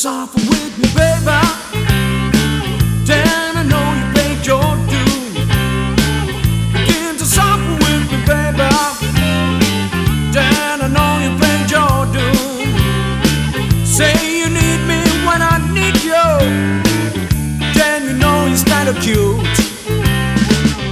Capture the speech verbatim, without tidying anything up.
suffer with me, baby. Then I know you paid your due. Begin to suffer with me, baby. Then I know you paid your due. Say you need me when I need you. Then you know you're kind of cute.